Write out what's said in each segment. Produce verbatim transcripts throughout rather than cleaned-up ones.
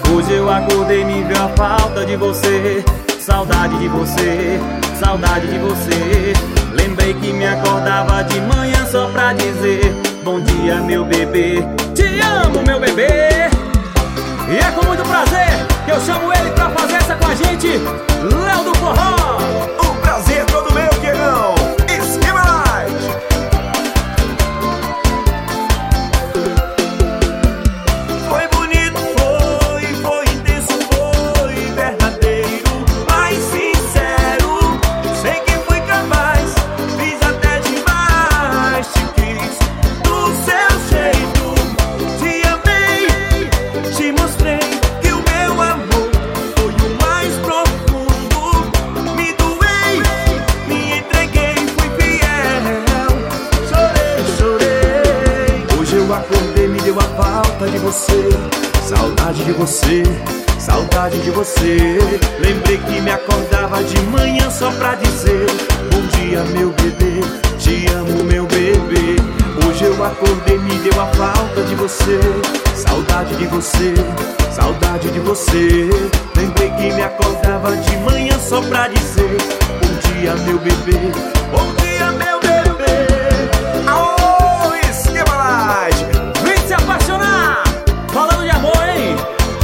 Hoje eu acordei, me veio a falta de você. Saudade de você, saudade de você. Lembrei que me acordava de manhã só pra dizer bom dia, meu bebê. Te amo, meu bebê. E é com muito prazer que eu chamo ele pra fazer essa com a gente, Léo do Forró. O prazer é todo meu, Guerrão. Esquema Light. Foi bonito, foi, foi intenso, foi verdadeiro, mas sincero. Sei que fui capaz, fiz até demais. Te quis do seu jeito, te amei, te mostrei que o meu amor foi o mais profundo. Me doei, me entreguei, fui fiel. Chorei, chorei. Hoje eu acordei, me deu a falta de você. Saudade de você, saudade de você. Lembrei que me acordava de manhã só pra dizer bom dia, meu bebê. Te amo, meu bebê. Hoje eu acordei, me deu a falta de você. Saudade de você, saudade de você. Lembrei que me acordava de manhã só pra dizer bom dia, meu bebê. Bom dia, meu bebê. Aô, Esquema Light. Vem se apaixonar, falando de amor, hein?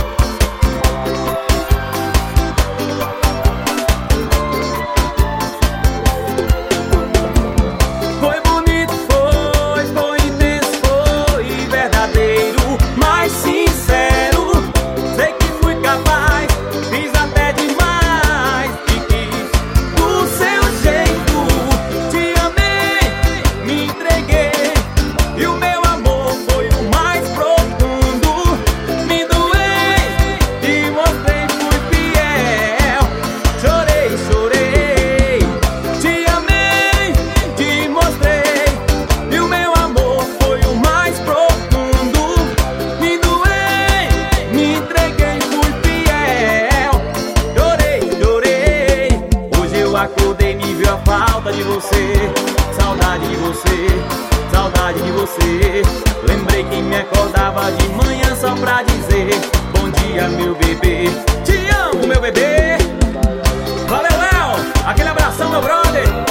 Foi bonito, foi, foi intenso, foi verdadeiro, mas sincero. Sei que fui capaz, fiz até demais. Te quis do seu jeito, te amei, me entreguei. E o meu amor foi o mais profundo. Me doei, te mostrei, fui fiel. Chorei, chorei, te amei, te mostrei. E o meu amor foi o mais profundo. Me doei, me entreguei, fui fiel. Chorei, chorei. Hoje eu acordei, me viu a falta de você. Saudade de você, saudade de você. Lembrei que me acordava de manhã só pra dizer bom dia, meu bebê. Te amo, meu bebê. Valeu, Léo. Aquele abração, meu brother.